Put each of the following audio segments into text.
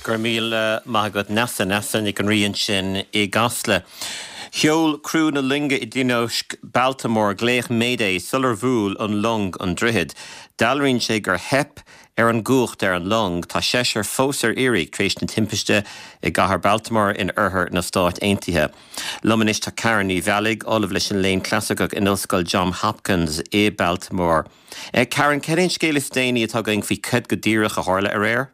gur míl maigad nasa nig an rion sin I gasla. Cheol crú na linge I dtíoch Baltimore gléich Mayday sular bhúil an long an drihid. Dalríonn sé gur hep an gúcht an long tá séir fósar éirí trééis na timpiste I gcathair Baltimore in orthair na Stáit Aontaithe. Lomanis tá Karen ní bhealaigh ólamh leis an léon clasicach in Ollscoil John Hopkins Baltimore. Karen, ceann scéal is déine atá going faoi cud go díreach a tharla ar réir?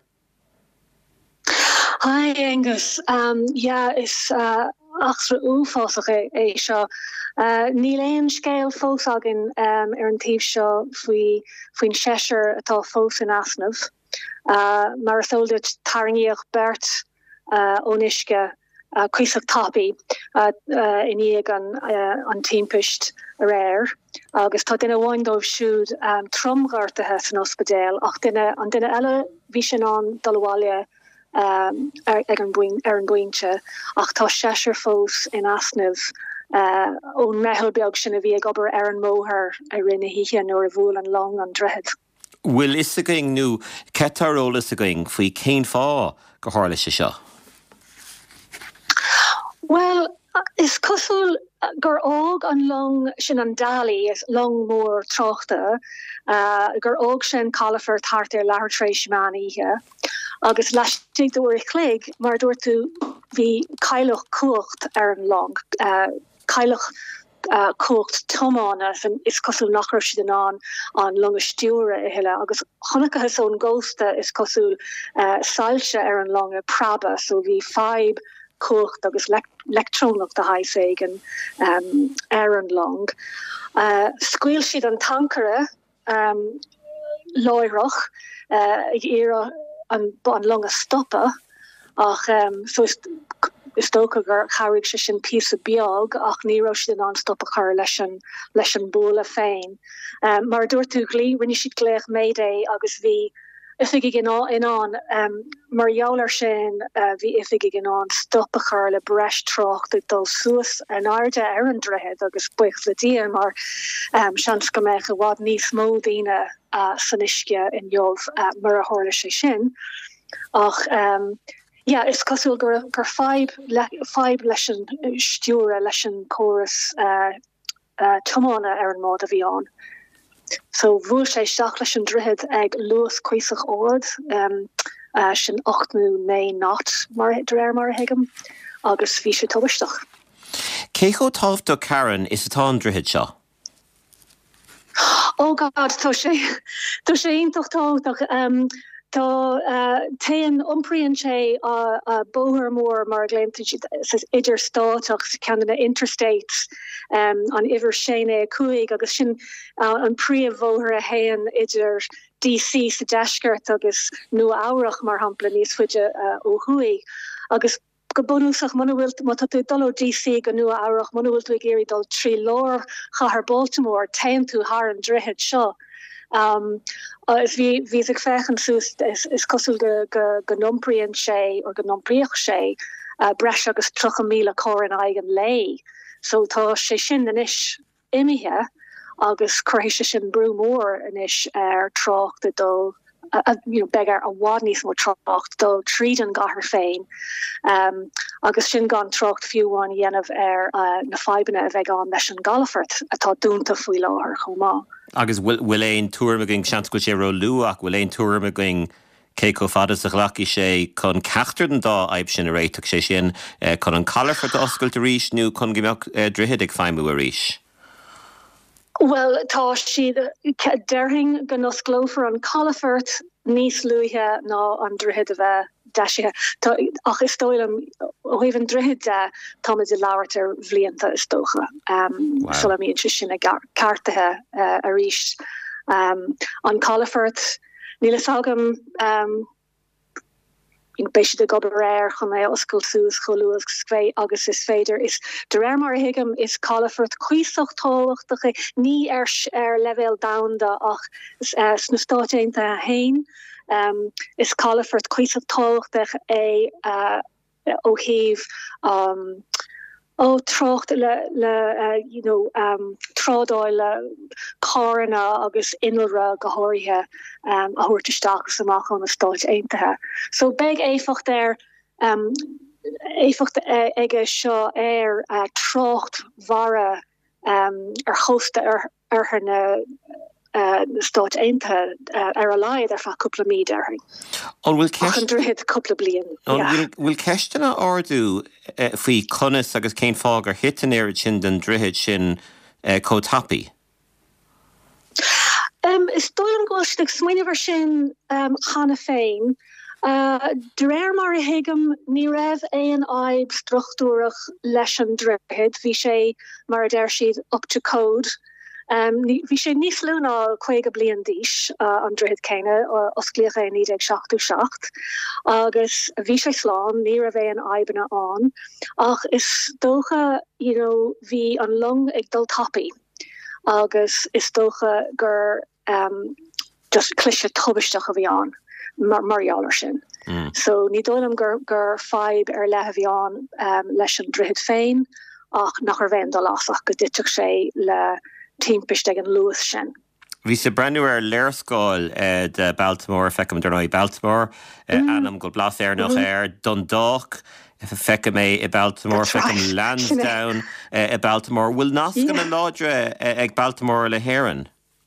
Hi Angus, is achsra úfásach é seo. Ní léon scéal fósagin an tíobh seo faoin séir atá fós in asnamh. Mar soldat tarníoch Bert ónisce cuiseach tapi in íag an timpist a réir. Agus tá duine bhaindóibh siúd tromghartathe san ospidéal ach an duine eile bhí sin an dalháile ag an buinte ach tá séir fós in asnamh ón mehel sin a bhí ag obair ar an móthir a rinne híe nuair a bhúil an long an drehid. Will is a going nu cetarról is a going faoi céin fá go hála sé seo? Well, is cosúil gur óg an long sin an dali is long mór trochta gur óg sin califer tartar lehartrééis semánaithe agus leistigh dúir chléig mar dúir tú bhí caileach cuacht ar an long caileach cuacht tomána is cosúil nachir si an long stúre I heile agus chonacathe son gósta is cosúil sailse ar an long a praba so bhí 5 cuacht agus lectrónach de haisig an ar an long. Scuil siad an tankere loiroch ag éire an long a stoppa ach so is stocha gur charig se sin pí a beag ach ní rois den an stoppa chur leis an bóla féin. Mar dúir tú glí rinne siad gléich Mayday agus bhí ifig gin in an mar jouler sin vi ifig gin an stoppa chur le breis trocht dul soas an airde ar an drehead agus buich le dia mar seans go meich a wad níos módíine saniske in jov mar a horle sé sin ach is cosúil gur 5 leis an stúre leis an choras tomána ar an mód a bhí an. So bhúil sé seach leis an drihid ag luas cuiseach ód sin 8 nát mar dréir mar a hiigem agus bhí sé tubaistach. Cécho tábh do Karen is atá an drihid seo? Oh God, tá sé intochtach tá téan umprian sé a bóthar mór mar gléimte idir státeach Canada Interstates an iwwer séine cuaig agus sin an príomhóthar a héan idir DC sa deisceart agus nu áireach mar hampla níos fuide ó thuaig agus go bonúsach manhfuil má tú dul ó DC go nu áireach manhfuil tú géirí dul trí lár chahar Baltimore tean tú haar an drihid seo. Is wie zich fechen soest is kosel ge nomprien sé or ge nomprioch sé bres agus 3 míle cho an eigen lei. So tá sé sin den is imihe agus croéis sin brúmór in is trocht de dul begar a wadnís mo trocht dul tríd an gahar féin. Agus sin gan trocht fiúan dhéanamh na feibanna a bheith an leis an galafart atá dúnta faoi láthar chomá. Agus bhfuil éon túirm going seanscoil sé ro luach bhfuil éon túirm going céco fadas a ghlaci sé chun ceachtar an dá aib sin a réiteach sé sin chun an calafart oscailt a ríis nó chun gimbeach drihid ag feimú a ríis. Well, tá siad derhing gan osglófar an calafart níos luithe ná an drihid a bheith deisithe. Ach is stoilm óhíhann drihid tá de leabhartar bhblianta is tócha. Sulla míonn sin a cartathe a ríis. An calafart níl is agam béisi de gobar réir chun é oscail sús choúach své agus is féidir is de réir mar hiigem is calafart cuisoch tálacht ní ar level downda ach sna státeinte hain is calafart cuisoch tálacht é ó híh trocht trodáile carna agus inra gohorithe a hoortesteach samach an a Stáit Aontaithe. So beg éfacht éfacht ige seo trocht vara choste hunne Stáit Aontaithe a laid fa couple míid couple blian. Will ceistena orú faoi conas agus céim fágur hitan sin den drihid sin cótapi? Is dólan goiste smuoinever sin chana féin. De mar a hégam ní raibh éon aib struchtúrach leis an drihid, bhí sé mar a déir siad up to code. Bhí sé níos lúna chuige blian díis an drihid céine osclíocha 1967 agus bhí sé slán ní raibh éon aibena an ach is dócha bhí an long ag dul tapi agus is dócha gur just clise tubisteach a bhí an marhealar sin. So ní dólam gur feib lethe bhí an leis an drihid féin ach nach bhéin dul lasach go diteach sé le timpiste an Lewis sin. Bhí sé brenn léirscáil de Baltimore fecum Durnai Baltimore anam go blas nach Dundalk feice mé I Baltimore fecum Lansdowne I Baltimore. Bhfuil nasc gan ládre ag Baltimore le Héireann?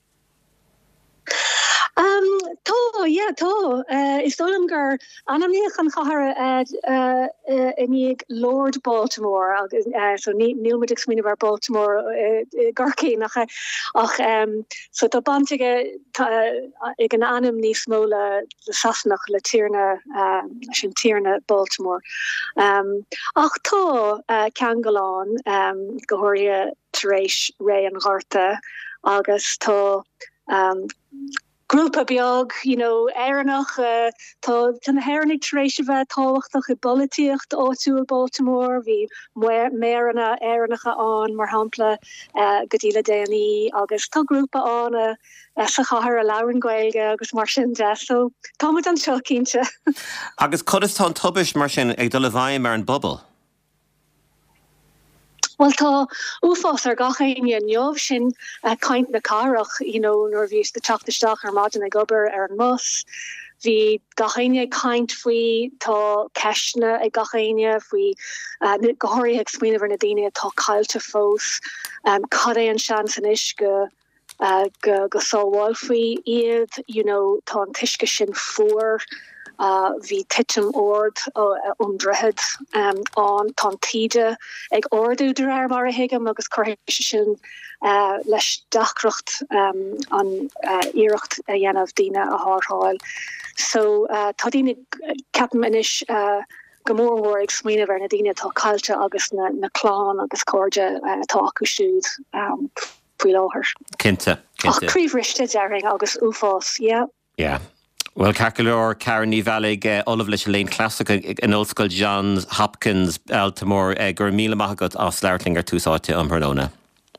Tá is dólam gur anamníoch an chahar inig Lord Baltimore so níl muidir smíine bhar Baltimore garcé nach ach so tá bantige ag an anam níos mó le sasnach le tíne sin tíne Baltimore ach tá Cangalán gohoria taréis ré an gharta agus tá grúpa beag, éireannach tá tan hairnig taréis bheith táhachtach I bolíocht áitiúil Baltimore, bhí méranna éireannacha an mar hampla go dtíle déanaí agus tá grúpa an sa chahar a laurin gaeilge agus mar sin de, so tá an seo cínte. Agus codas tá tubis mar sin ag dul bhaim mar an bubble? Well tá úfás ar gachéine neomh sin kaint na carach, nor bhís de teachtaisteach ar maidin ag gobar ar an mus. Bhí gachéine kaint faoi tá ceisna ag gachéine faoi gohairí ag smuoineh na daine tá caiilte fós cad é an sean san is go sáháil faoi iad, tá an tuisce sin fuór. Bhí titim ord drihid an tá tíide ag ordú de mar a hiigem agus choéis sin leis dachracht an iirecht a dhéanamh daine a hááil. So tá daine ceapim inis gomórmór ag smuoineh ar na daine tá caiilte agus na chlán agus cóide tá acu siúd faoi láthair. Cinnte. Ach críomhriste dearing agus úfás, Yeah. Well, Caculor, Karen Nivalig, Olive Lish Lane Classic, in Old School Johns Hopkins, Baltimore, Gurmila Mahagot, off Slartlinger, Tusate, Umbrona.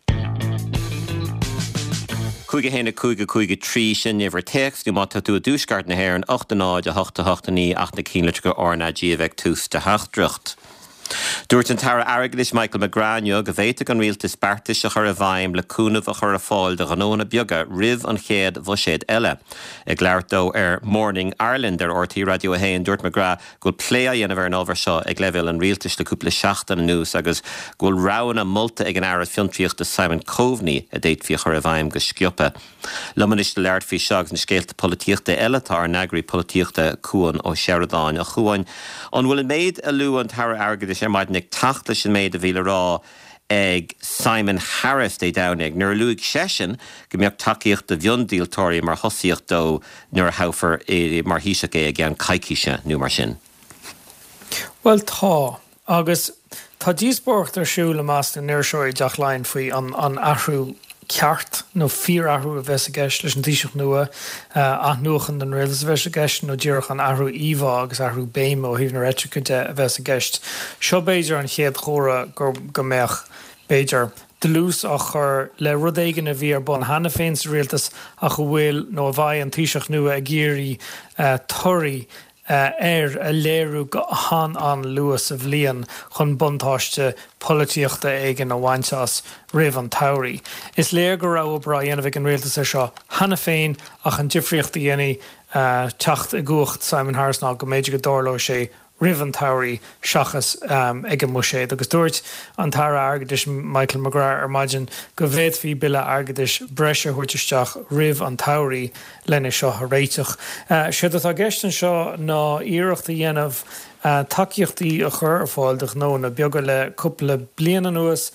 Cúige héna cúige trí sin never text, you mata tú a dúsgart na hair an 8 náid a 8 ní 8 cíle go orna díaveg tús de hachtrucht. Dúirt an tara airgelis Michael McGrania go bhéite an rialtas spartis a chur a bhaim le cúnamh a chur a fáil de ganóna beaga rih an chéad bhuiséad eile. Ag leirtó Morning Ireland ortaí radio a héin dúirt McGra go plé a dhéanamh an ábhar seo ag leibhil an rialtas le cúpla seachtain nús agus go rána multa ag an airad fiontraíocht de Simon Coveney a déit fi chur a bhaim go sciupa. Lumanis de leirt fi seags na scéalta políochta eile tá ar neagraí políochta cuan ó Sheridan a chuáin. An bhfuil méid a luú an tara airgelis maid nig tachta sin méid a bhíle rá ag Simon Harris dé danig. Nuair luig sesin go mbeadh takeíocht de bhiondíaltóirí mar thosaíocht dó nuair haufar mar híise é ag an caiiciise nu mar sin. Well tá agus tá díosbort ar siúla más na neirseoir deach lein faoi an ahrú ceart nó fíor ahrú a bheits a gceist leis an tíiseach nua nuachan den réaltas a bheits a gceist nó ddíoch an ahrú íomhá agus ahrú béim ó híomh na réitiúinte a bheits a gceist. Seo béidir an chéad chóra go mbeadh béidir de lús a chur le rud éigean a bhí ar bon hena féin sa réaltas a go bhfuil nó a bhaid an tíiseach nua a géirí tuirí a léirú han an luas of Leon chun buntáiste políochta aigen a bhainteas rih an tairí. Is léir go ra bra dhéanamh an réaltas seo hana féin ach an difriochtta dhéanaí techt a gúcht Simon Harrisná go méidir go dárló sé rih an tairí seachas ag an muséad. Agus dúirt an tara agadis Michael McGrath maidin go bhéad fhí bille agadis breise chuirteisteach rih an tairí lenne seo a réiteach. Siad atá gestan seo ná íireachta dhéanamh takeíochtaí a chur ar fáil nó na beaga le cúpla bliana nuas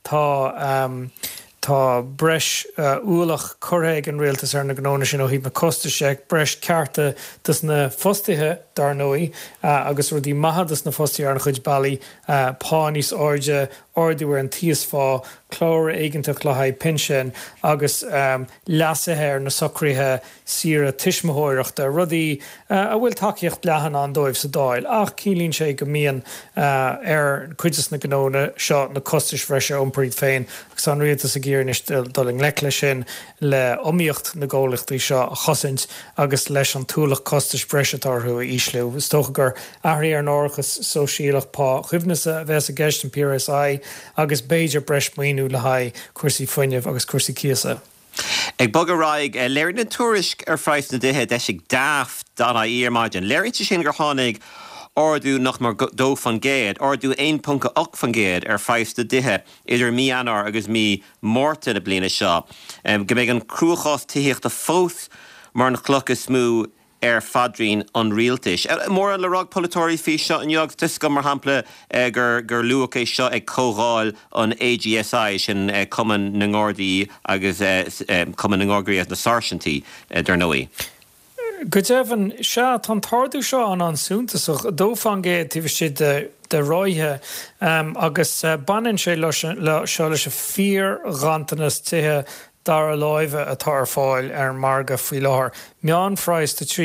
tá breis úlach choréig an réaltas ar na gnóna sin ó hí na costaseach breis cearta dus na fostaithe dar nóí agus rudí maithe dus na fostaí ar na chuid bailí páníos áide ordiúir an tíos fá chlór éigeantach le haid pinsin agus leasathe ar na socríthe sira tiismthóireachta rudí a bhfuil takeíocht lehan an dóibh sa dáil ach cílíonn sé go mííon ar chuidas na gnóna seo na costais freise iompríd féin agus an rialtas a ggéirnis doling lecle sin le omíocht na ggólachtaí seo a chosint agus leis an túlach costais breisetarthú a ísliú. Is tócha gur ahraí ar nárachas sóisialach pá chuimhnasa a bheits a gceist an PRSI agus béidir breis muoinú le haid cuasaí foiineh agus cuasaí ciasa. Ag bog a raig léir na tuairisc ar phráis na dithe deisig daft dana íarmaidin. Léirte sin gur tháinig ordú nach mar dó fan géad, ordú 1.8 fan géad ar phráis na dithe idir mí anar agus mí mórta na bliana seo. Go méid an cruúchás tíocht a fós mar na clochas smú ar fadrín an rialtais. Mór le rag polytóirí fí seo an jog tusca mar hampla gur luach é seo ag cógáil an AGSI sin cuman na ngordaí agus cuman na ngordaí na sarsiantí dar nóí. Go devan se tan tardú seo an súntasach dófangé tíh si de roithe agus banan sé seo leis a fír rantanas tithe dar a láimhe atá ar fáil ar marga faoi láthair. Meán phráis de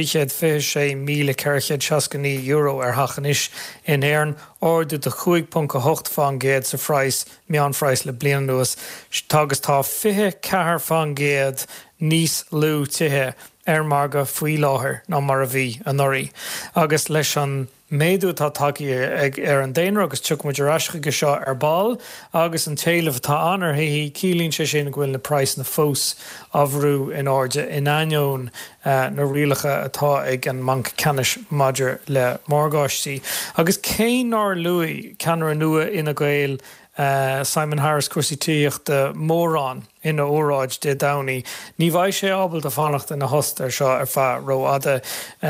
356,460 euro ar hachanis in éireann ordu de 5.8 fan géad sa phráis meán phráis le blian nuas. Tágus tá 24 fan géad níos lú tithe ar marga faoi láthair ná mar a bhí an orí. Agus leis an méadú tá takeí ag ar an déanaar agus tuach muidir asca go seo ar ball agus an talamh tá anar hí cílíonn sé sin ghfuil na price na fós abhrú in áde in aineoin na rialacha atá ag an manc canis maidir le mórgáistí. Agus cé ná luí ceanar nua ina gael Simon Harris cuasaí tíocht de mórán ina óráid de Downey. Ní bhaid sé ábal de fannacht in na hostar seo ar fa roiada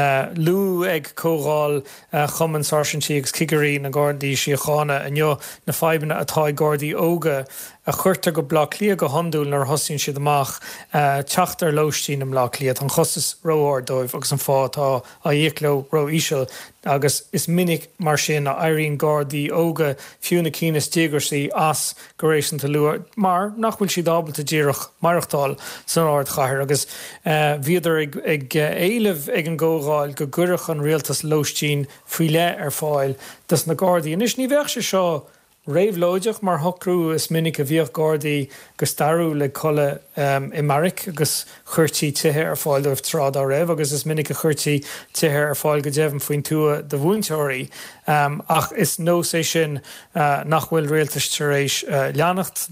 lú ag cógáil chuman sarsiantí agus cigarí na Gardaí Síochána anneo na feibanna atá Gardaí óga a chuirtar go blach lia go handúil nar hosíonn siad amach teachtar lóistín am lách liad an chostas róir dóibh agus an fátá a dhéicló ró ísio agus is minic mar sin a éiríonn Gardaí óga fiúna cínas tígarsaí as go rééis an luair mar nachhfuil siad ábal díirech marachtáil san áard chathair agus bhíidir ag éileh ag an ggógáil go gurach an rialtas lóistín faoi le ar fáil dus na Gardaí. Is ní bheith se seo réimhlóideach mar thocrú is minic a bhíoh Gardaí go starú le colle i Maric agus chuirtí tithe ar fáil dóibh trád á raibh agus is minic a chuirtí tithe ar fáil go déibh faoin túa de bhúnteoirí ach is nó sé sin nach bhfuil réaltas tar éis leannacht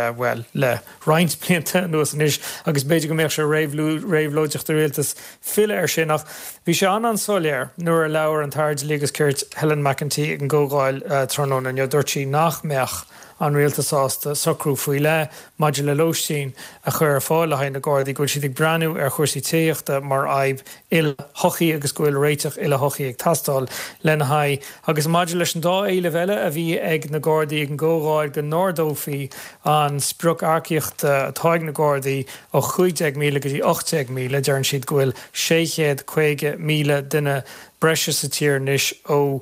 le roinnt blianta nuas an is agus beidir go méid se réimhlóideach de réaltas fille ar sin ach bhí sé an soléir nuair a leabhar an taird légus ceirt Helen McEntee an ggógáil trónón an dúirtí nach meach an réaltasásta socrú faoi le maidir le lóistín a chur ar fáil le hain na Gardaí gúil siad ag breanú ar chuirsaí tíochta mar aib il hochaí agus gúil réiteach il hochaí ag tastáil lena haid agus maidir leis an dá éile bheile a bhí ag na Gardaí ag an ggógáil go nódófií an spruch arcíocht atáig na Gardaí ó 5,000 go dtí 8,000 dearann siad gúil 650,000 duine breise sa tír níos ó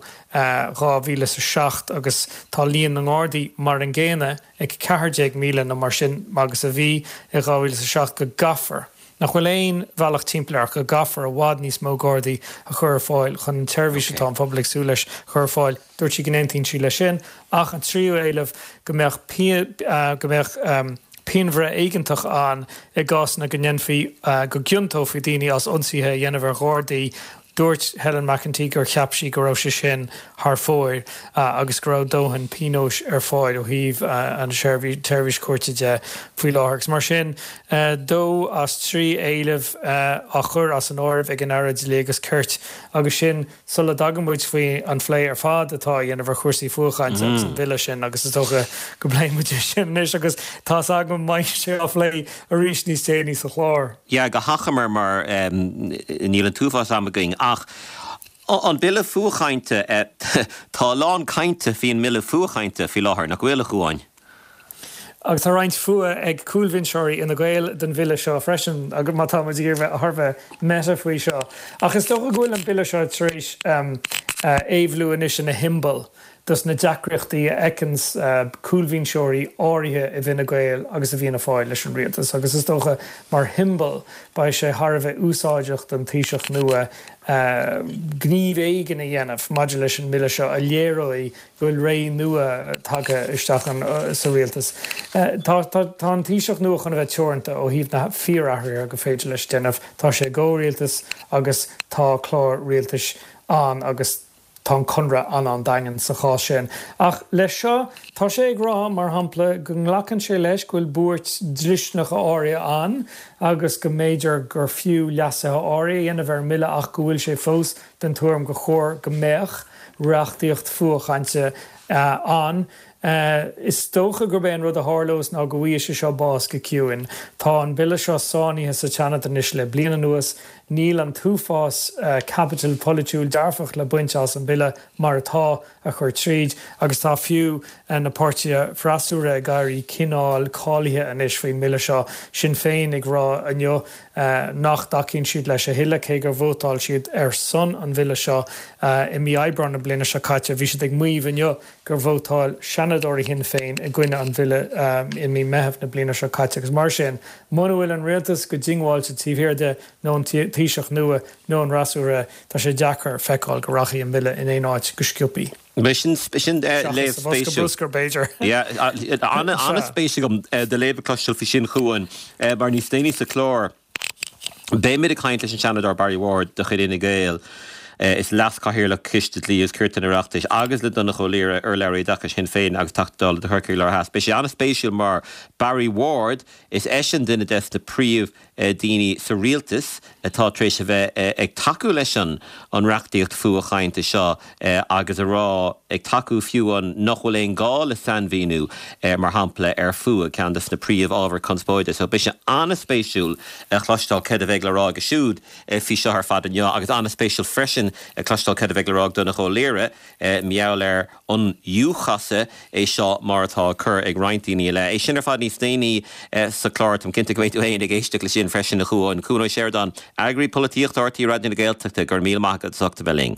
2007 agus tá líon na Gardaí mar an ggéine ag 4,000 na mar sin agus a bhí i 2007 go gafar. Nach bhfuil éon bhealach timpplaach go gafar a bhád níos mó Gardaí a chur fáil chun teirmhí atá an public sú leis chur fáil dúirt sí gnéontín sí le sin ach an tríú éileh go mbeadh pinmhre éigentach an i gás na go gnenfií go giuntó fao daoine as ionsaithe dhéanamh Gardaí dúirt Helen McEntee gur cheapsí go raibh sé sin th fóir agus go raibh dóhan pinóis ar fáil ó híomh an seirbhís cuairteide faoi láthachs. Mar sin dó as trí éileh a chur as an áibh ag an airad léagus cuirt agus sin sulla dagamúid faoi an phlé ar fád atá dhéanamh chuirsaí fuachaint an bhile sin agus is tócha go bléimiidir sin is agus tá agam maiiste a phlé a rís níos téní sa chlár. Ja, go hachamar mar níl an túfás am going ach an bille fuachainte tá lán cainte hín mille fuachainte fi láthair nach bhfuil chuáin. Agus tá raint fua ag coolvinseoirí ina ghail den bhile seo freisin agus má tá gur bheith a thbheith meta faoi seo. Ach is tócha ghfuil an bille seo tríéis éhlú inis na himbal. Dus na deacreachtaí ecans coolvinseoirí áirithe i bhína gail agus a bhína fáil leis an rialtas. Agus is tócha mar himbal ba sé thbheith úsáideacht an tíiseach nua gníomh éigen a dhéanamh maidir leis an mille seo a léiróí bhfuil ré nua take isteach an sa rialtas. Tá an tíiseach nua chuna bheith teoranta ó híomh na fíorthair go féidir leis déanamh tá sé go rialtas agus tá chlár rialtas an agus tá conra an dain sa chá sin. Ach leis seo tá sé ag rá mar hampla go nglacann sé leis gohfuil búirt dlisneach áirithe an agus go méidir gur fiú leasa áirithe dhéanamh ar mille ach go bhfuil sé fós den tuairm go chóir go méach reachtaíocht fuachainte an. Is tócha gur ben rud a hálós ná go bhí sé seo bás go ciúin. Tá an bille seo sánaithe sa teanna inis le bliana nuas níl an túfás capital politiúil darfach le buinte as an bille mar atá a chur tríd agus tá fiú na páirte freasúra gairí cinál cálathe inis faoi mille seo sin féin ag rá anneo nach dacinn siad leis a hiile cé gur bhótáil siad ar son an bille seo i mí Eibreán na bliana se caite bhí siad ag muomh anneo gur bhótáil seanadóirí hin féin i gcuine an bille i mí meitheamh na bliana se caite agus mar sin muna bhfuil an rialtas go dingháilte tíbhéirde nó an tíiseach nua nó an rasúra tá sé deachar feicáil go rachaí an bille in éáid go sciúpaí. Sin léh spéisiúr. Anna spéisi gom de lébeclosisiil fi sin chuúin bar ní stéine sa chlár. Bé mid a caiint leis an seanadar Barry Ward de chuir ina gael. Is las caithir le ciste lí is cuirta na reachtais agus le donna choléire ar leirí dachas sin féin agus tachtdal de thucaí le has. Be sé anna spéisiúil mar Barry Ward is éisian duine des de príomh daoine sa rialtas atá trééis a bheith ag taú leis an reachtaíocht fuachainte seo agus a rá ag taú fiú an nachhfuil éon gá le san bhíú mar hampla ar fua ceandas na príomh ábhar conspóide. So be sé anna spéisiúil a chluistáil ced a bheith le rá go siúd fi seo ar fad an agus anna spéisiúil freisin a chluistáil ced a bheith le rá donna choléire meall ar an dúchasa é seo mar atá chur ag rointíní le. É sin ar fad níos daoine sa chláir am cinnta goméú éon ag éiste le sin freisin na chuáin cúna séir don agrií políocht ortaí radioúna Gaeltachta gur míl maigad sagta beling.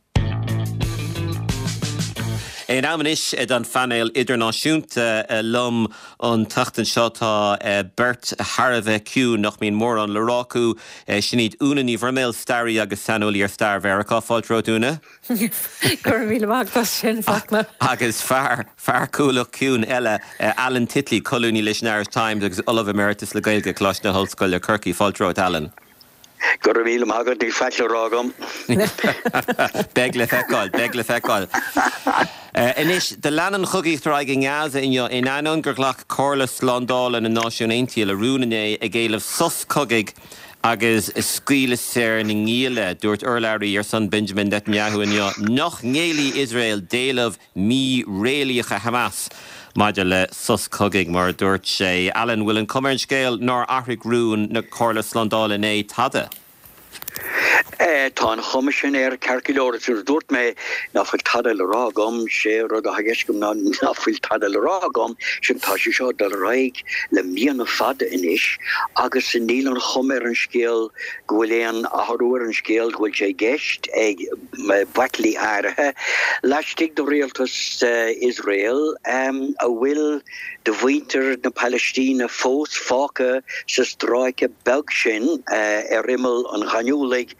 Ein amnis an fanéil idirnáisiúnta lom an tachtan seotá Bert Harveh Q nach mín mór an lerácu sin iad úna ní bhirméil starí agus sanúlí ar star Verachá fáiltróúna. Gur míle mágtas sin fachna. Agus fear cúlach cún eile Alan Titley colúní leis Irish Times agus Olav Emeritus le Gaeilge clois na Hallscoil ar Kirky fáiltrót Alan. Gur míle mágad ní feicil rágam. Beg le feicáil. Inis de leanan chugaíocht ra ag ngáasa in ainon gur ghlach Corlas Londála na Náisiún Aontaithe le rúnané a géalamh sos cogaigh agus scuile séir na ngíile dúirt urlairí ar son Benjamin Netanyahu nach ngéalaí Israel déalamh mí réalaíocha Hamas. Maidir le sos cogaigh mar dúirt sé Alan bhfuil an cumair scéal nar athraigh rún na Corlas Londála né tada. Tá an chomisin ar Carcilóras dúirt mé nafuil tada le rágam sé rud a hageiscom nafuil tada le rágam sin tá sé seo dal raig le míana fada inis agus in níl an chomir an scéal gohfuil éon athúir an scéal gohfuil sé geist ag bhaiclí áirithe leistigh do rialtas Israel a bhfuil de bhainter na Palestína fós fáca sa stráice beg sin ar immel an ghanúlaigh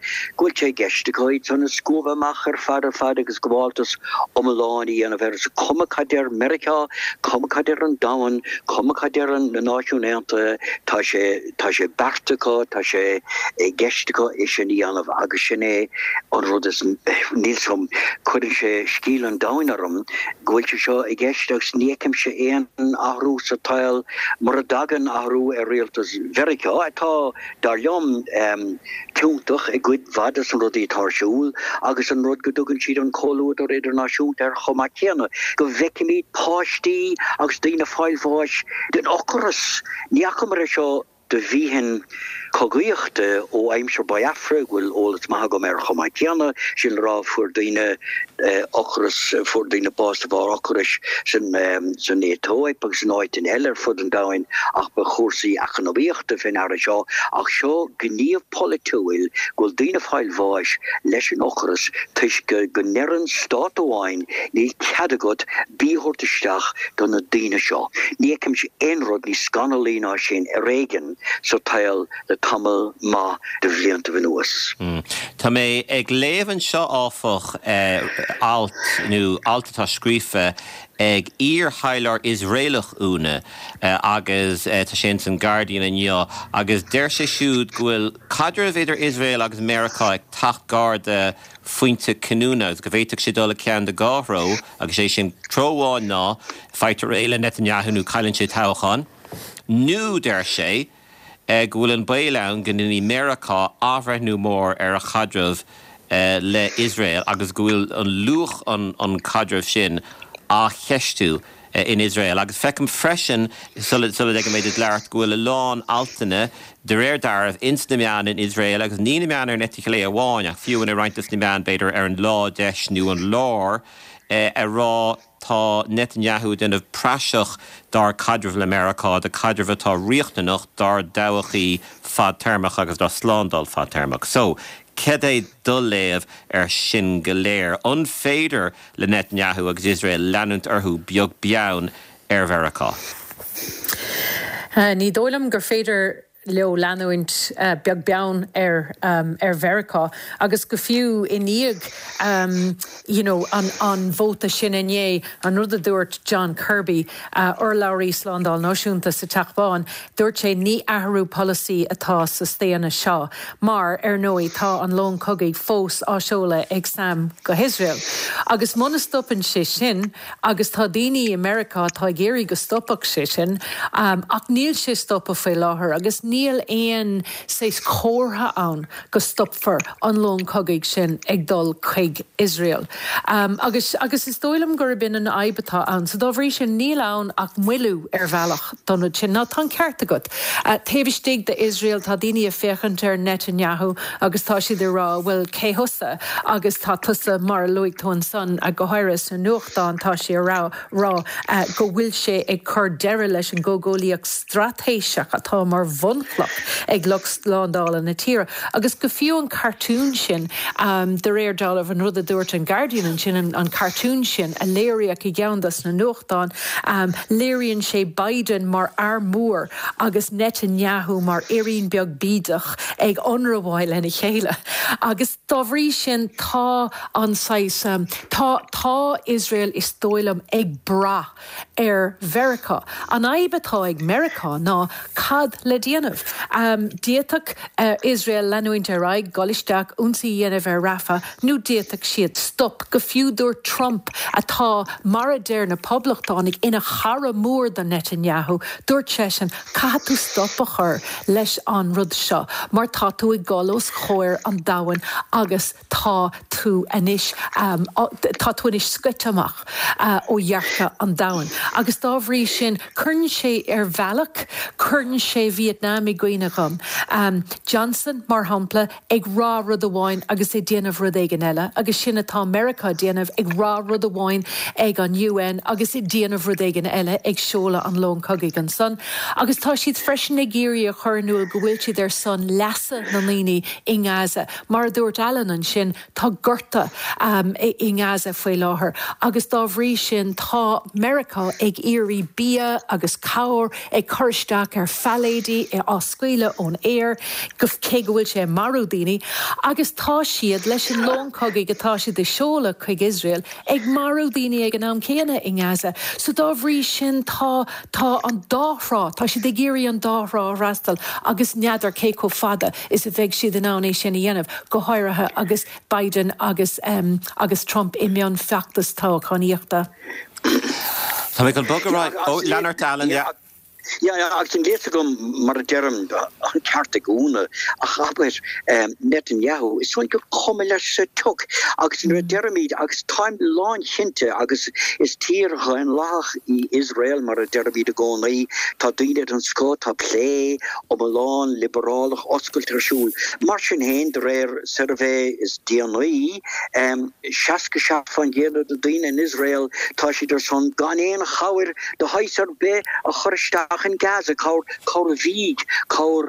Gwyl te gestikoid son scuba macher fada gus gwaltus Omalani and a vers Comakader America, Comakader and Down, Comakader and the Nation Ante, Tashe Bartica, Tashe Gestiko, Ishanian of Agashene, or Rodis Nilsum, Kudishe, Skil and Downerum, Gwilchusha, a Gestok, Niekemshe Ian, Aru Satil, Muradagan, Aru, a realtus Verica, I thought Daryom Tuntuch, a good Vadas and Rodi Tarshul, Agus and Rodgudugan Cheat on Kolu or International, der Homakiana, go Vekimi, Pashti, Augustina Filevosh, den Ocorus, Niacomarisho, de Vihen. Cogíochta ó aimsir ba Afra bhfuil ólas maithe go mar Chomaitiana sin rá fuair daoine básta bhar ocaris san étóid agus san áit in eile fud an dáin ach ba chósaí achanabíochta fin ar seo ach seo gníomh politúil ghfuil daoine fáilbháis leis an ocaris tuis go neran stát amháin ní ceadagad bíthortaisteach don na daoine seo. Ní éicim sé éonrad ní scanalíná sin a réigen so tail le Tamil ma de bhlianta bhuanuas. Tá mé ag léhann seo áfach altatá scríofa ag ír-heilear Israelach úna agus tá sin san Guardian inniu agus deir sé siúd gohfuil cadre bhéidir Israel agus America ag tacht garda fointe canúna go bhhéiteach sé dul ceann de gáthró agus sé sin tróháin ná feitear éile Netanyahu nú cailann sé tábhachan. Nú deir sé gohfuil an béileann gan in America ábhreithnú mór ar a chadramh le Israel agus gohfuil an luach an cadramh sin á cheistú in Israel agus fecum freisin sulla ag méid leart gohfuil a lán altaine de réir darmh ins na meán in Israel agus ní na meán ar netich lé amháin ach fiú in a reintas na meán beidir ar an lá deis nó an lár a rá tá Netanyahu den of praseach dar cadramh l'America, de cadramh atá riachtanach dar dawachaí fad termach agus dar slándal fad termach. So, ced é dul léamh ar sin go léir an féidir le Netanyahu agus Israel leanúnt orthú beag beann ar Verica. Ní dólam gur féidir leo leanúint beag beann ar Verica agus go fiú iníag an bhóta sin inné an rud a dúirt John Kirby Urlaurí Slándal náisiúnta sa teachbáin dúirt sé ní athhrú policy atá sa stéanna seo mar ar nóí tá an lón cogaigh fós áseola ag sam go Israel. Agus muna stoppin sé sin agus tá daoine America tá géirí go stoppach sé sin ach níl sé stoppa fé láthair agus níl éon séis cóirtha ann go stopfar an lón cogaigh sin ag dul chuig Israel. Agus is dóilm gur bin an aibatá an, so dá bhrí sin níl ann ach muilú ar bhealach donúid sin ná tá ceart agat. Taobhistigh de Israel tá daoine a féchant ar Netanyahu agus tá siad rá bhfuil cé thosa agus tá tusa mar luigh tón son a go háiras na nuachtáin tá sé rá go bhfuil sé ag chur deire leis an gogólaíoch stratéiseach atá mar bhunlach ag Lándála na tíre. Agus go fiú an cartún sin de réir dálah an rud a dúirt an Guardian sin an cartún sin a léireach i gceandas na nuachtáin léiríonn sé Biden mar armór agus Netanyahu mar éiríonn beag bídach ag onrabháil lena chéile. Agus dá bhrí sin tá anáis tá Israel is dóilam ag bra ar Verica. An aibatá ag America ná cad le déanamh. Díatach Israel leanúint ar aig golisteach únsaí dhéanamh ar Rafa, nó díatach siad stop go fiúdúir Trump atá mar a déir na poblachtánig ina chara mór den Netanyahu dúirt sé sin catú stop a chur leis an rud seo mar tá tú i galós chóir an dahain agus tá tú inis scuiteamach ó dhearcha an dahain. Agus dá bhrí sin chuirn sé ar bhealach, chuirn sé Vietnam i gcuoinecham. Johnson mar hampla ag rá rud amháin agus é déanamh rud ag an eile, agus sinna tá America déanamh ag rá rud amháin ag an UN agus é déanamh rud ag an eile ag seola an lón cogaigh an son. Agus tá siad freisin na géirí a chur go bhfuil siad ar son leasa na líní i Gaza. Mar dúirt Allen an sin tá gurta i Gaza faoi láthair. Agus dá bhrí sin tá America ag iarraí bia agus cabhair ag chuirteach ar phaléidí á scuile ón éir go cé go bhfuil sé marú daoine agus tá siad leis an lóncógaí gotá siad de seola chuig Israel ag marú daoine ag an am céine in Gaza. So dá bhrí sin tá an dárá, tá siad ag géirí an dárá rastal agus neadar cé có fada is a bheith siad an ána sin dhéanamh go háirithe agus Biden agus Trump i meán feachtas tá chaníochta. Tá mé go bogad Leonard Allen, Ja, ag tin léite gom mar a derm an ceart gúna a chabir Netanyahu is soin go komme leis se tuk agus nu dermid agus time láin chinte agus is tíircha an lách I Israel mar a dermid a gcónaí tá duine an scó tá lé om a lán liberálach oscultarsúl mar sin hen de réir survey is DNA seaske fan géad a duine in Israel tá si der son gan éon chawir de haisar be a chorsta in Gaza kaur víg kaur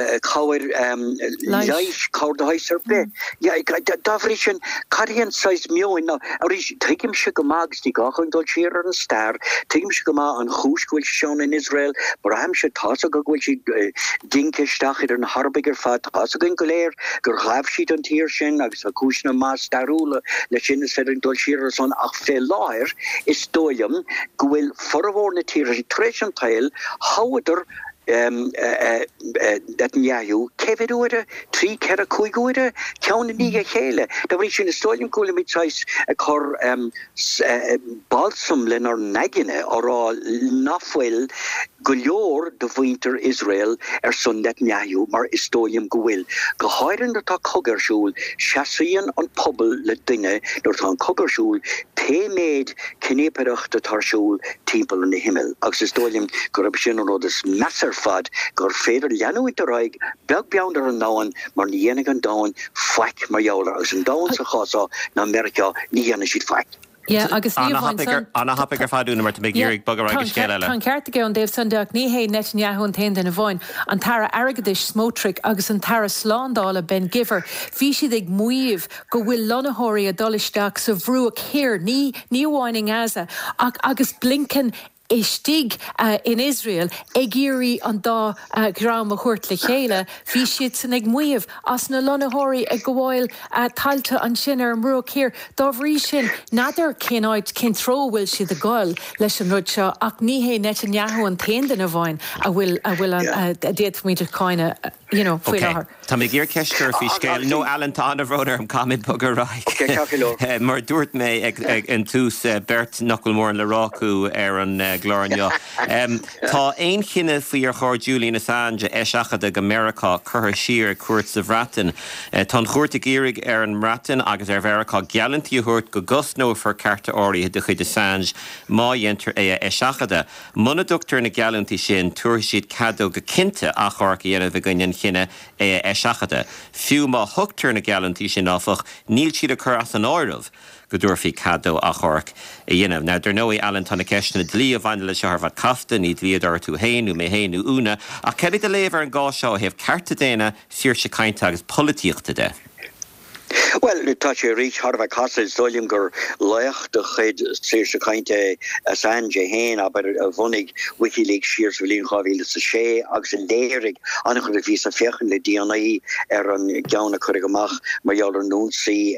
leis kaur de heiser be ja davrichen karien seis mioin na tekim se go mags die gachon dol cheer an star tekim se go ma an goeskul shown in Israel Braham se tas go dinke stach an harbiger fat as go goléir gur hafschiet an tierchen agus a kusna ma starule le sin se dol cheer son ach fe lair is doium gwil forwarne tier trechen teil Houder Netanyahu kevedúide trí cera chuigúide ceanna níige chéile da bhí sin na stoilm coolla mit sais a chur balsam lenar neginine orá nachfuil go leor de bhainter Israel son Netanyahu mar is stoilm gohfuil go háirann tá cogarsúl seasaíonn an pobl le duine dúir tá an cogarsúl téméid cinnépeachta tarsúl timppel in de himmel agus is stoilm go rab sin an is massar fad gur féidir leanúid a raig beagbeander an dáin mar níhénig an dáin feic mar jouler agus an dáin sa chásá na Amerika níhéna siad feic. Yeah, agus Anna happiger fadúna mar mé gérig bag ra scéile. Tá ceart go an Dave Sundag ní hé Netanyahu an tain den a bháin an tara agadis smótric agus an tara sláándála Ben Giver hí siad ag muomh go bhfuil lonathirí a dolisteach sa bhrú a chéir ní bháin Gaza agus Blinken Istig in Israel egéri an dá gram a chuirt le chéile hí siad san ag muomh as na lonathirí ag go bhfuil tailta an sin ar an mrú céir dá bhrí sin nadidir cináid cin tróhfuil siad a gáil leis an rud seo ach ní hé Netanyahu an tain den a bhain a bhfuil déad muidir cáine faoi láthair. Tá mé ggéir ceistir fí scéil nó Alan tá a bhróidir an camid bugad ra. Mar dúirt mé ag an tús Bert Knucklemór le rácu ar an glórinne. Tá aon chinine faoi ar chóir Julian Assange éiseachad ag America chutha siar cuairt sa bhreatain. Tá chuairt géirig ar an mreatain agus ar bhearachá geallantí thuirt go gusnó for carta áirithe de chuid Assange má dhéantar é éiseachada. Muna dúachtar na geallantí sin tuair siad cadó go cinnte a chóir dhéanamh a gine chinine é éiseachada. Fiú má thugtar na geallantí sin áfach níl siad a chur as an áirimh go dúirfií cadó a chóirc i dhéanamh. Now der nóí Alan tána ceisna dlí a bhaine le searbhad cafta ní dlíadar tú héinú mé héinú úna a ceid a léomhar an gá seo heh carta déna siir se cainte agus polítíochta de. Well, tá sé rich Harvard Castle stoilm gur lecht de chéid sé se kainte Assange héin aber a vonnig WikiLeaks siers verlien gavíle sa sé agus an lérig an go ví a fechen le DNA an gauna chuigeach mar jou er nosi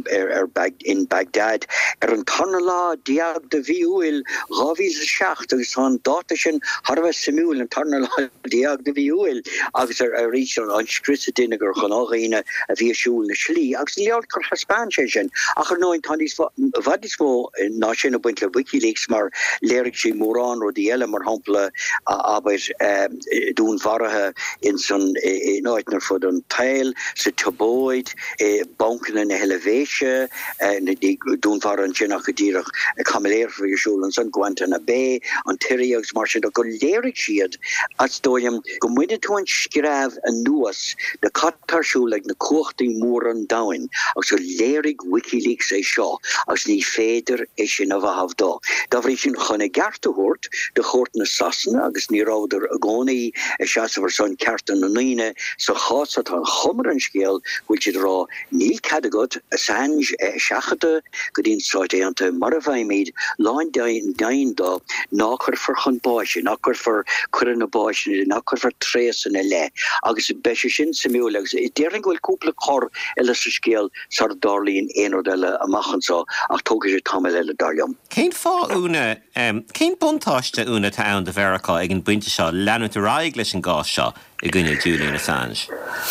in Baghdad an tarnala diag de viúil gaví secht agus han datechen Harvard simúil an tarnala diag de viúil agus rich an skrise dinnegur ganine a viúil na slí agus leor chur Hispáin ach nóin tanis vadismó ná sin a buint le WikiLeaks mar lérig sé mórrán ó die eile mar hapla aber dún varathe in son náitnar fud an tail sa tabóid banken in elevéise dún var an sinnach godíach kameléir for Jesúl an san Guantanamo Bay an Tyriags mar sin go lérig siad as dóim go muide tú an skref an nuas de Qatarsúleg na kochting mór an dain Cohen agus so lérig WikiLeaks é seo agus ní féidir é sin a bhahabh dá. Da bhrí sin chuna garta hort de chót na Sasna agus ní ráidir a gcónaí seasamhar son cearta na naoine so chása tá chumar an scéal bhfuil siad rá níl cadagad Assange seachada go dtíon sáid éanta mar a bhaimid láin dain dá ná chur for chun báise, ná chur for chuir na báise, ná chur for trésan le agus beise sin simúil agus I déirling bhfuil cúpla chor eile sa scéal sar darlíonn éonrad eile amachchan sá ach tógadh sé tamil eile darliom. Cén fá úna, cén buntáiste úna tá ann de Verachá ag an buinte seo leanúta ráig leis an gás seo I gcuine Julian Assange.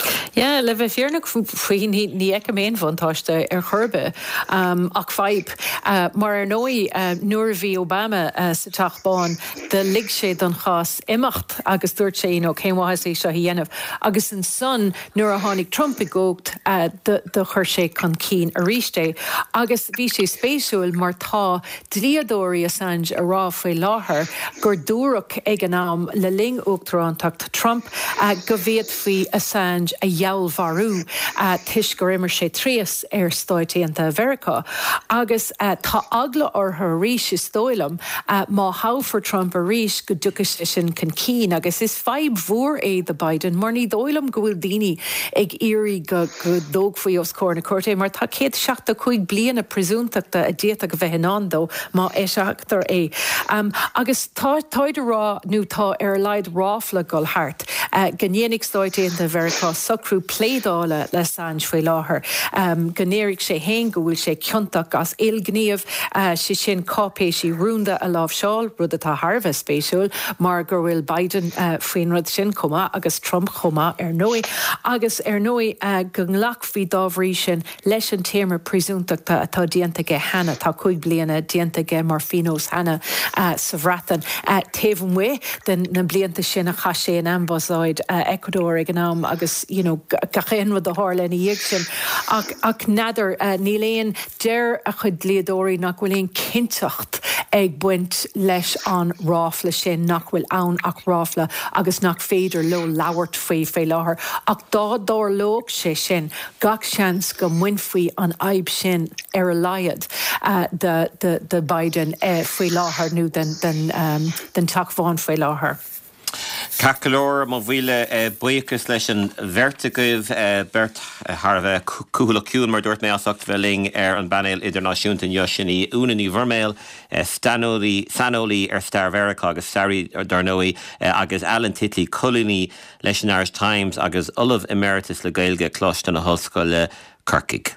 Ja, le bheith fearnach faoin ní ag mén bhantáiste churbe ach feib. Mar nói nuair bhí Obama sa teachbáin de lig sé don chás imacht agus dúirt sé ó céimhhaithe é seo dhéanamh. Agus an son nuair a tháinig Trump I gógt de chuir sé chun cín a ríiste. Agus bhí sé spéisiúil mar tá dríadóirí Assange a rá faoi láthair gur dúrach ag an am le ling uachtarántacht Trump go bhéad faoi Assange a jaallmharú tuis gur immer sé trías stáidéanta Verachá. Agus tá agla ortha ríis is dóilm má háfar Trump a ríis go dúchas sin can cín agus is feib mhór é de Biden mar ní dóilm go bhfuil daoine ag irí go dóg faoi os cór na cuairte mar tá 175 bliana presúntaachta a déata go bheithinán dó má é seachtar é. Agus táidir rá nó tá ar leid ráfla go hart. Gnénig stáidéanta Verachá sacrú plédála le Assange faoi láthair. Gnéirigh sé héin go bhfuil sé ciontach as ilgníomh si sin cápéisí rúnda a lámh seáil rud atá Harbheith spéisiúil mar gur bhfuil Biden faoin rud sin comá agus Trump comá ar nói. Agus ar nói go nglach faoi dábhrí sin leis an téamar presúntaachta atá déanta ge hena tá 5 bliana déanta ge mar finos hena sa bhratan. Taobh mé den na blianta sin a cha sé an ambasáid Ecuador ag an am agus gachéan rud a hála na dhéag sin ach nadidir níléon deir a chud léadóirí nach bhfuil éon cinteacht ag buint leis an ráfla sin nach bhfuil ann ach ráfla agus nach féidir lo labhart faoi láthair ach dá lóg sé sin gach seans go muin faoi an aib sin ar a laiad de Biden faoi láthair nó den taachbháin faoi láthair. Cacalór má bhhuiile buchas leis an vertigah bert Harbheith cúlaún mar dúirt mé asacht bheling ar an banéil idirnáisiúnta sinní únaí bhirméil sanolaí ar Star Verachá agus Sari Darnóí agus Alan Titley Culliní leis an Irish Times agus Ullmh Emeritus le Gaeilge cloiste na hoscoil le Corcaigh.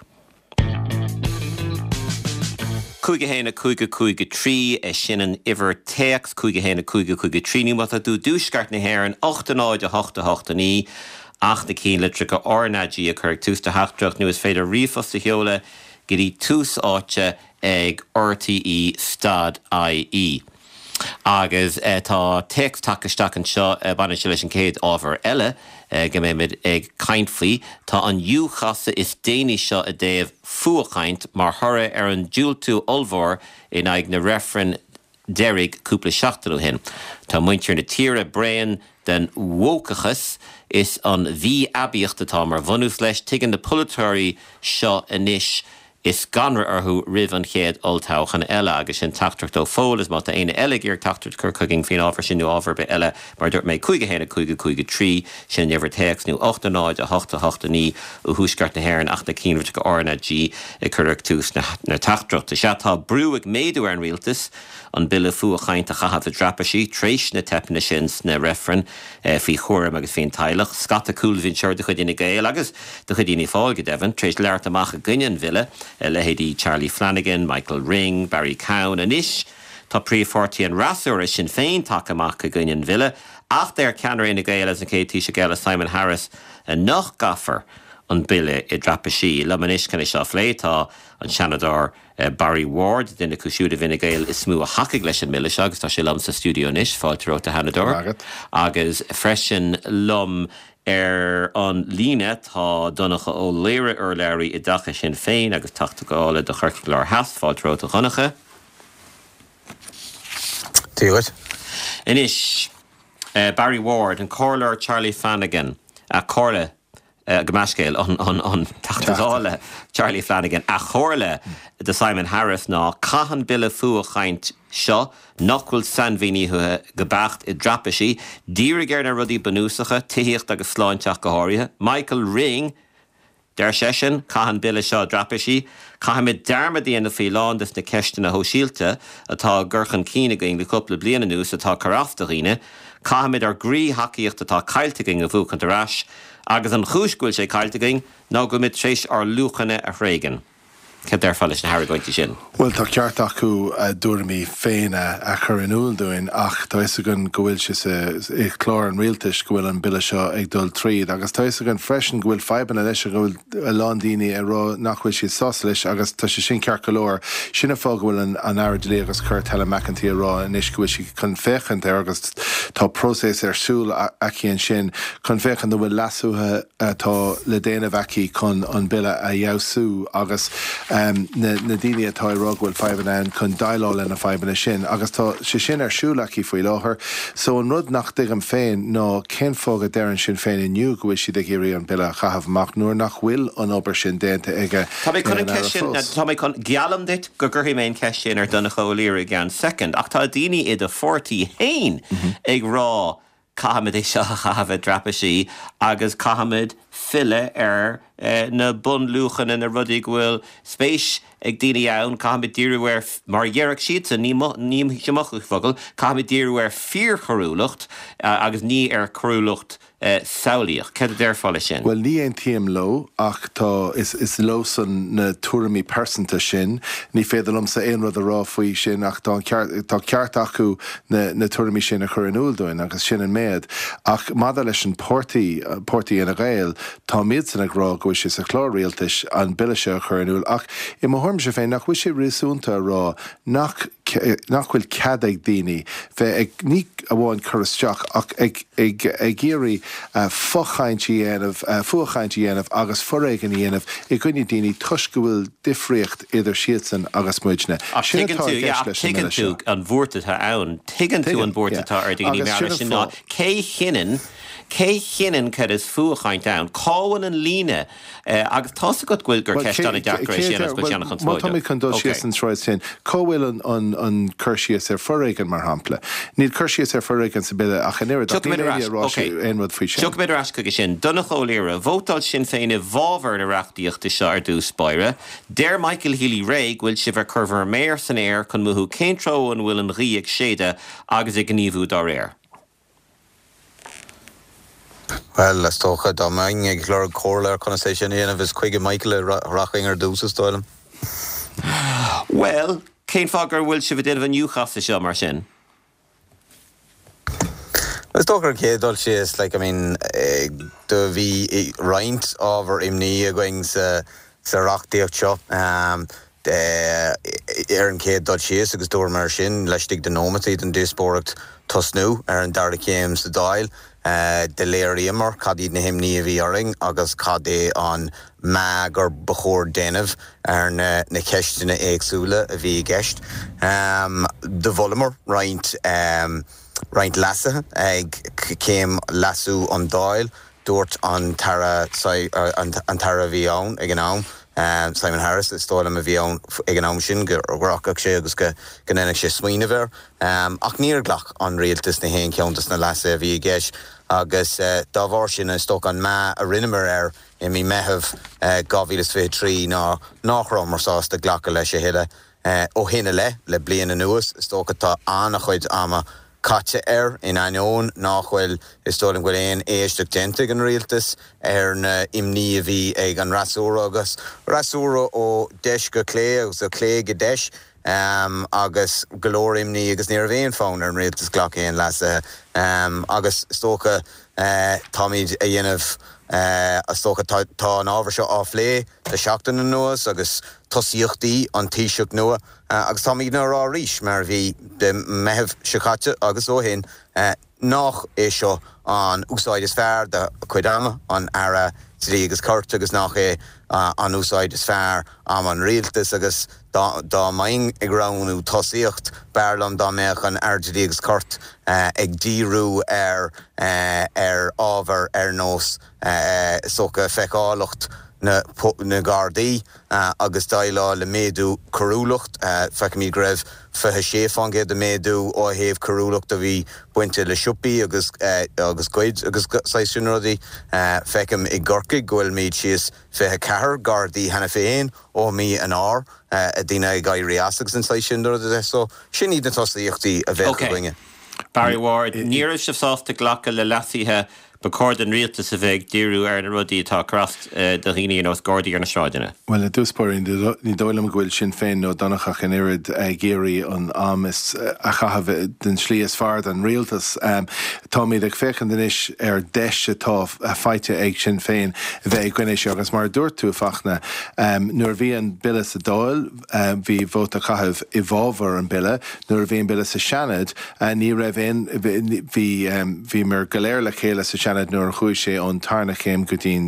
Cúige héna cúige trí sin an iver teach cúige héna cúige trí ní mata dú dúsgart na héan 8 8 cín litre go ornadí a chuir tústa heachtrach nu is féidir riomfos sa heola gurí tús áte ag RTE Stad IE. Agus tá text takeisteach an seo banna se leis an céad ábhar eile go méid ag caintfaí tá an dúchasa is déine seo a déobh fuachaint mar thora ar an dúiltú olmhór in ag na referen derig cúpla seachtaú hin. Tá muintear na tíre brean den wócachas is an bhí abíochtatá mar bhanús leis tuigeann na polatóirí seo inis is ganra arthú rih an chéad oltáchan eile agus sin tachtart ó fól is mata aine eile gur tachtart chur chugging fin ábhar sin nó ábhar be eile mar dúirt méid cúige héna cúige trí sin never text nó 8 ó thuisgart na héir 8 cín go ornadí i chuireach tús na tachtart. Tá setá brúig méadú ar an rialtas an bille fuachaint a chahabh a drapasí tréis na tepna sin na referen fhí chóram agus féin tailech scata cool vín seir de chudína gael agus de chudína fáil go devan tréis leart amach a gcuinean ville lehédí Charlie Flanagan, Michael Ring, Barry Cowan an ish tá príomhfortaí an rasúir sin féin take amach a gcuinean ville ach déir ceanar ina gael as an cétí se gael Simon Harris nach gaffer an bille I drapasí le man ish canna seo flétá an Shanadar Barry Ward den na cúisiúda vinna gael is smú a hacaigh leis an mille agus tá sé lom sa stúdio inis fáiltear óta Hanador agus freisin lom an líne tá donnacha ó léire ar leirí I dacha sin féin agus tachtaála do chuirciil ar heasfáiltear óta chonacha. Tíoid. Inis Barry Ward an cóir Charlie Flanagan a cóirla Gamascale on Tachtazála, Charlie Flanagan, a chorle de Simon Harris ná cahan bille fua chaint seo, nachhfuil sanmhíní gebacht I drapaisi, dírigear na rudí banúsacha, tíocht agus sláinteach go háirithe, Michael Ring, der session, cahan bille seo drapaisi, cahamid dermadí na fílán na ceiste na hóisiilte, atá gurchan cíine le cúpla bliana nús atá caraftaghine, cahamid grí hacaíocht atá cailteiging a bhúcan arás, agus an chúisgúil sé cailteiging, ná go mid tréis luchanne a réigen. Cad fallis na Harry gointe sin. Well, tá ceart acu dúirmí féin a chur in úl doin, ach tá is agan gohfuil si chlár an rialtas gohfuil an bille seo ag dul tríd, agus tá is agan freisin gohfuil feiban a leis a gohfuil a lándaoine a rá nachhfuil si soslis, agus tá si sin ceart golóir sinna fá gohfuil an airdlé agus chur Helen McEntee a rá in is gohfuil si chun féchant agus tá prósés súl aici an sin chun féchant do bhfuil lasúthe tá le déanamh aici chun an bille a jausú agus na daine atá roghfuil feiban chun dailá lena feiban sin, agus tá sé sin siúlaí faoi láthair, so an rud nach dig an féin ná cén fágad dearan sin féin inniu gohfuil si de géirí an bille chahabhach nuair nach bhfuil an obair sin déanta ige. Tá mé chun ceisisin, tá mé chun gealam dit go gurthaí mé ceisisin donna choíire gan second, ach tá daine iad a 40 hain ag rá cahamid é seo chahabh drapaisi agus cahamid fille na bun luchan in a rudí gohfuil spéis ag daine ann cahamid díriúir mar dhearach siad a ní seamachach fogil cahamid díriúir fíor chorúlacht agus ní chorúlacht saoíoch. Cad a fáile sin? Well, ní ein tíam lo, ach tá is lo san na túramí persanta sin, ní féidir sa ein rud a rá faoi sin, ach tá ceart acu na túramí sin a chur an úldóin, agus sin an méad. Ach mada leis an pórtaí in a gael, tá méad san ag rá gohfuil si sa chlár rialtas an bille se a chur an úl. Ach I mo thuirm se féin nach bhfuil si risúnta rá nachhfuil cad ag daoine, bheith ag ní a bháin churisteach ach ag géirí fuchaintí dhéanamh agus forréigen dhéanamh I gcuine daoine tuis go bhfuil difriocht idir siad san agus muidne. Tuigeann tú an bhórtatá ann, tuigeann tú an bhórtatá ar daoine mar sin ná cé chinan cad is fuachaint ann, cáhain an líne agus tá a go bhfuil gur ceistena deacraéis sin go teannach an smáide. Má tá chun dul sios an sráid sin, cóhfuil an chuirsíos ar forréigen mar hampla. Níl chuirsíos ar forréigen sa bile ach an éire éonrad faoi sin. Tuach méidir asca sin, donna choléire, bhótáil sin féinna bhábhar na reachtaíochta seo ar dús spáire, déir Michael Healy Ray bhfuil si bheith curmhar méir san air chun muthú céintró an bhfuil an rí ag séide agus ag gníomhú dá réir. Well, let's talk about Doming, a chlor corler conversation in of his quick Michael rocking or do so. Well, Kane Fogger will she did of a new house show Martin. Let's talk about kid all she is like I mean the V Rint over Imni going to rock the shop the Aaron Kid dot she is because door Martin let's take the nomaty and disport Tosnu Aaron Darry James the dial delirium or caddy na him ní bhí aring agus cadé an mag or bachor denov na ceistena éagsúla a bhí gceist de Vollmer Reint Lasse ag céim lasú an dáil dúirt an tara bhí ann ag an ann Simon Harris stólam a bhí ann ag an ann sin gurachach sé agus go nenach sé smaoine bhir ach níor ghlach an rialtas na héin ceantas na Lasse a bhí gceist agus dá bhar sin a stoc an má a rinnemer I mi mehef gavílas fé trí ná nachrám mar sás de ghlacha leis a hiile ó hinne le blian an nuas stocatá annach chuid ama caite in anion nachhfuil is stolim go éon éisteach dentig an rialtas na imní a bhí ag an rasúra agus rasúra ó deis go clé agus a clé go deis agus galore imní agus níor bhéon fáin an rialtas ghlach éon Lasse agus stocha táid a dhéanamh a stocha tá an ábhar seo á lé de seachtain an nuas agus tosíochtaí an tíiseach nua agus táid ná rá ríis mar bhí de meheh sicate agus ó hin nach é seo an úsáid is fearr de chuidama an ara trí agus cart agus nach é an úsáid is fearr am an rialtas agus dá maing ag ránú tosíocht bearlam dá meach an ardí agus cort ag díú ar ábhar ar nós socha feiceálacht na Gardaí agus dailá le méadú carúlacht feic mí greibh fethe séfangé de méadú ó héobh carúlacht a bhí buinte le siúpaí agus goid agus saisiún rudaí feicim i gcorcaigh gohfuil míad síos fethe cethir Gardaí hena féin ó mí an ár a dtíine gaiirí asach san saisiún rudaí so sin iad na tosaíochtaí a bheith go bhainge. Barry Ward, níor is sásta ghlacha le lasíthe ba cord an rialtas a bheith díú ar na rudaí atá crast do riine nó Gardaí ar na sráideanna. Well, a dúspóirín ní dóilm gohfuil sin féin nó donachach an irid géirí an amas a chahabh den slí is fard an rialtas. Tá míad ag féchan den is ar deis atá a feite ag sin féin bheith gcuinéis agus mar dúirt tú fachna. Nuair bhí an bilas a dáil, bhí bhót a chahabh I bhábhar an bile, nuair bhí an bilas a seanad, ní raibh bhí mar galéir le chéile sa seanad nuair chuaigh sé ón tarna chéim go dtín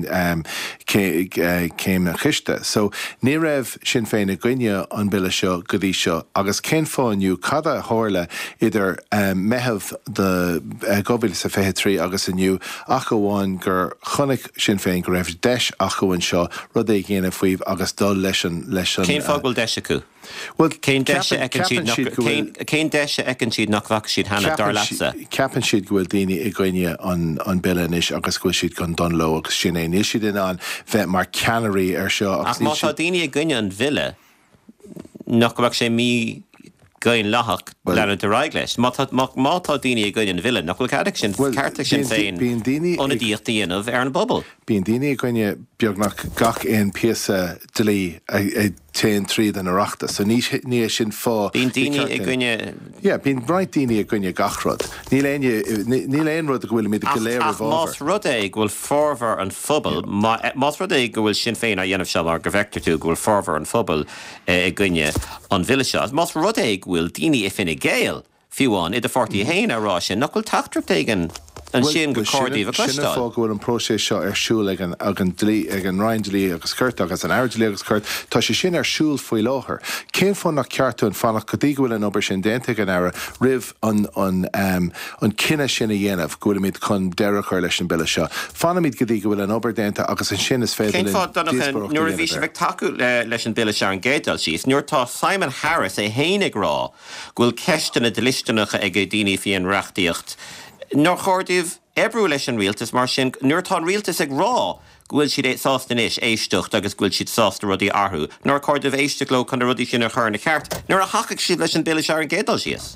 céim a chiiste. So ní raibh sin féin a gcuine an bile seo go dtí seo, agus cén fáinniu cada háirla idir meitheamh de gobhfuil sa fethe trí agus aniu ach go bháin gur chonig sin féin go raibh deis ach go bhain seo rud é ggéanana faoibh agus dul leis an Cén fágil deis acu? Well, cén deise ag an siad nach bhac siad hena dar lasa. Ceapan siad gohfuil daoine I gcuine an bile inis agus gohfuil siad gan don lo agus sin é. Níl siad in an bheith mar ceannairí ar seo. Ach má tá daoine ag gcuine an bhile nach go bhac sé mí gain lachach lena de raigleis. Má tá daoine ag gcuine an bhile nach bhfuil cadach sin cartach sin féin óna díocht dhéanamh ar an bobbal. Bíon daoine ag gcuine beagnach gach éon píosa dlí téan tríd an arachta, so ní sin fá. Bíon daoine ag gcuine... Yeah, bíon bright daoine ag gcuine gachrod. Níl éon rud a bhfuil míad go léir bhábhar. Más rud é go bhfuil fórmhar an phobal, más rud é go bhfuil sin féin a dhéanamh se mar go bhectar tú go bhfuil fórmhar an phobal ag gcuine an bhile seo. Más rud é go bhfuil daoine I finna géal fiúáin idir fortaí héin ará sin, nach bhfuil tachtar éigen an sin go cordíh a costáil. Sinna fá gohfuil an próséis seo ar siúil ag an roindlí agus curt agus an ardlí agus curt, tá sé sin ar siúil faoi láthair. Cén fán nach ceartú an fannach go dtí gohfuil an obair sin déanta an aire ribh an cinenne sin a dhéanamh gohfuil míad chun deire chuir leis an bile seo. Fanna míad go dtí gohfuil an obair déanta agus an sin is féidir Cén fá donach nuair a bhí sé bheith taú leis an bile seo an géadal síos, nuair tá Simon Harris é héananig rá gohfuil ceistena de listeannacha ag daoine fion reachtaíocht. Nor chordíh ebrú leis an rialtas mar sin nuair tá rialtas ag rá gohfuil siad sásta inis éistecht agus gohfuil siad sásta rudí arthú, nor cordíh éiste gló chun rudí sin ar chur na cheart, nuair a hacaigh siad leis an bile seo an géadal síos.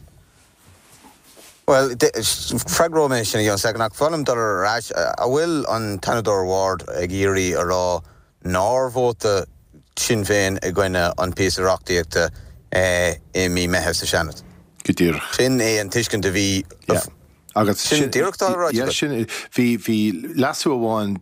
Well, freagróméis sin an seach fanam dar ráis a bhfuil an Tanador Ward ag írí a rá nárbhóta sin féin ag gcuine an píos a reachtaíochta I mí meitheamh sa seanad. Go dtír. Sin é an tuiscin de bhí agus sin díreachtáil ráid. Ja, sin bhí lasú amháin.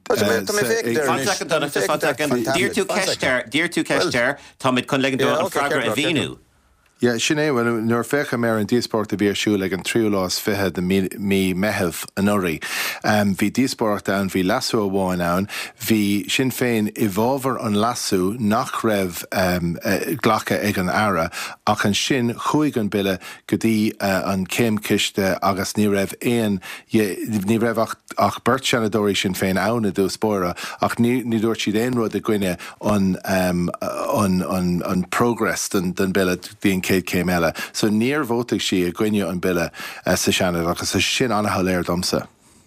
Dír tú ceistéir tá mid chun legan an freagra a bhíú. Ja, sin é bhfuil nuair fecha mar an díospórt a bhí siú le an tríúlás fithe de mí meitheamh an orí. Bhí díospórt an bhí lasú amháin ann, bhí sin féin I bhábhar an lasú nach raibh ghlacha ag an ara, ach an sin chuig an bile go dtí an céim ciste agus ní raibh ní raibh ach beirt seanadóirí sin féin ann a dúspóra, ach ní dúirt siad éon rud a gcuine an progress den bile bhíon céad céim eile. So níor bhótaigh si a gcuine an bile sa seanad agus sa sin anathe léir domsa.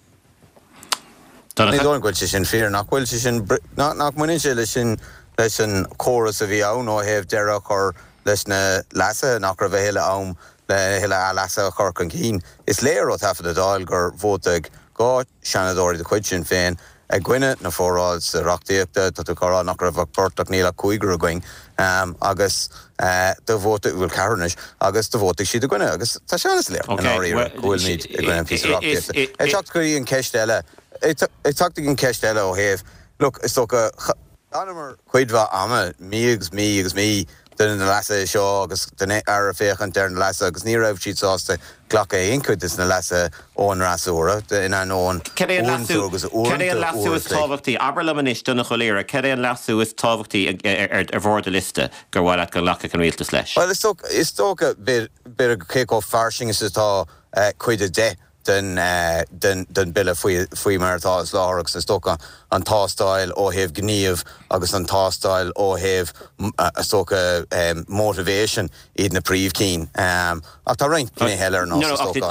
Ní dóin gúil sin fear nach bhfuil sin nach muine sé leis an chóras a bhí ann ó héobh deireach ar leis na lasa nach ra bheith heile am le heile a lasa chur an cín. Is léir ó tafad a dáil gur bhótaigh gá seanadóirí de chuid sin féin ag gcuine na fóráil sa reachtaíochta tá tú chorá nach raibh portach níl a cuaigre going agus do bhótaigh bhfuil cairnis agus do bhótaigh siad a gcuine agus tá seanas léir an áirí bhfuil míid ag gcuine pí reachtaíochta. Ag teacht go íon ceist eile ag teachtaigh an ceist eile ó héamh. Look, is tócha anamar chuidmha ama mí den na lasa seo agus den ar féchan der na lasa agus ní raibh siad sásta ghlacha incud is na lasa ón rasúra in an ón Cé lasú is tábhachtaí Aberlamanis duna choléire, cé lasú is tábhachtaí ar bhór de liste gur bhile go lecha an rialtas leis. Well, is tócha bit a céó farsing is tá chuide de den bille faoi martá is láragus is tócha an tástáil ó heh gníomh agus an tástáil ó heh tócha motivation iad na príomhcín. Ach tá roint mé heile ná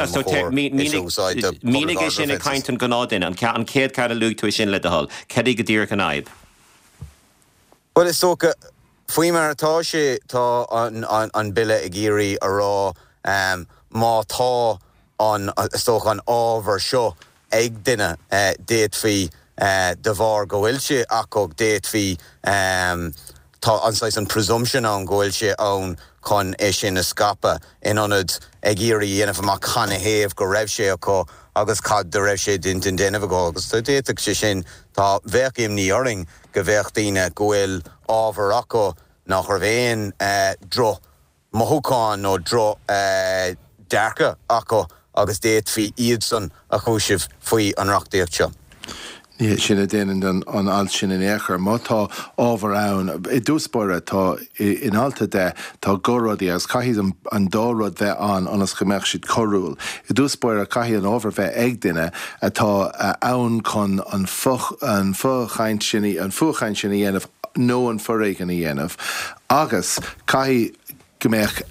mínig is sin a caiintan gnádain an céad cara luú tú sin le hall, cedí go dtír an aib. Well, is tócha faoi martá sé tá an bille a géirí a rá má tá an stoch an ábhar seo ag duine déit fí de bhar go bhfuil sé acog déit fí tá anáis an presumption an go bhfuil sé ann chun é sin na scapa inionad ag irí dhéanamh amach chana héamh go raibh sé acu agus cad de raibh sé din déanamh go agus tá déiteach sé sin tá bheith imní oring go bheith daoine go bhfuil ábhar acu nach ar bhéon dro mothúcáin nó dro dearcha acu agus déit fí iad san a chúisih faoi an reachtaíocht seo. Ní sinna déanaan an alt sin in éair, má tá ábhar ann, I dúspóire tá in alta de tá góradí agus caihíad an dárad bheith anas go mbeadh siad choúil. I dúspóire caihíad an ábhar bheith ag duine atá ann chun an fuchaint sinna dhéanamh nó an forréigen a dhéanamh. Agus caihí Gomech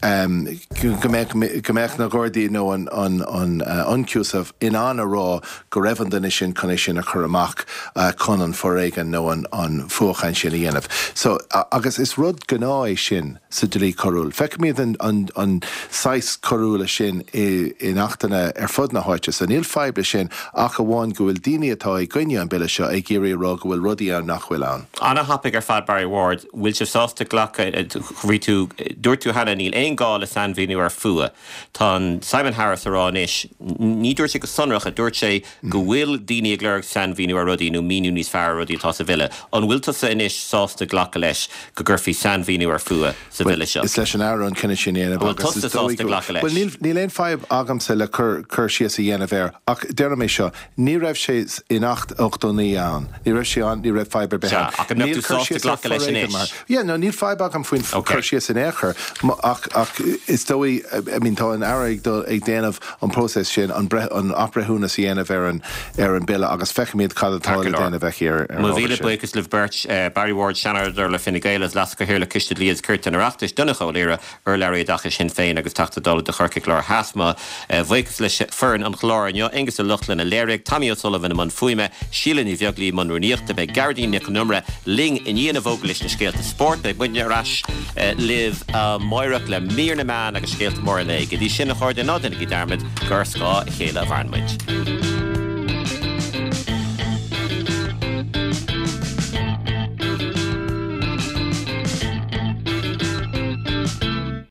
na Gordy no an uncusaf in an a raw go revan sin connection a churamach con an foregan no an fuchain sin yenef. So agus is rud gnái sin sidri corul. Fek me an sais corula sin in achtana fud na hoite an il fibre sin ach a one go dini atá gunne an bille seo ag géri ra go rudi an nachhfuil an. Anna Hapig fad Barry Ward will se sásta glacha ritu dúirtu hanna níl ein gáil a San Víniú ar fua. Tá Simon Harris arán is ní dúirt sé go sonrach a dúirt sé go bhfuil daoine ag leir San Víniú ar rudí nó míú níos fearr rudí tá sa bhile. An bhfuilta sa inis sásta glacha leis go gurfií San Víniú ar fua sa bhile seo. Is leis an áran cinne sin dhéanamh. Well, tusta sásta glacha leis. Well, níl ein fáib agamsa le cur sias a dhéanamh air. Ach dearna mé seo, ní raibh sé in 8-8 an. Ní raibh sé an, ní raibh fáib ar behan. Ach, an tú sásta glacha leis in ish. Yeah, no, níl fáib agam faoin cur sias in éair. Ach is dói, I mean, tá an ag déanamh an próses sin an abrethúna sa dhéanamh ar an bille agus fechimíad cadatála déanamh ar Má bhíle buchas liv Birch, Barry Ward Shanardar le Fine Gael las go héir le ciste líad curta na rachtas duna choléire ar leirí dacha sin féin agus tata dul de churca chlár hasma bhuicas le fern an chlár an agus a luchlin a léirigh Tammy O'Sullivan man fuime sílan í bheaglí man runíochta be Gardín nic numra ling in dhéanamh ógalis na scéalta sport be buine ras liv moirach le mír na man agus scéalta mór le go dtí sin na chuir den nádana go dermid gur scá chéile bharnmuid.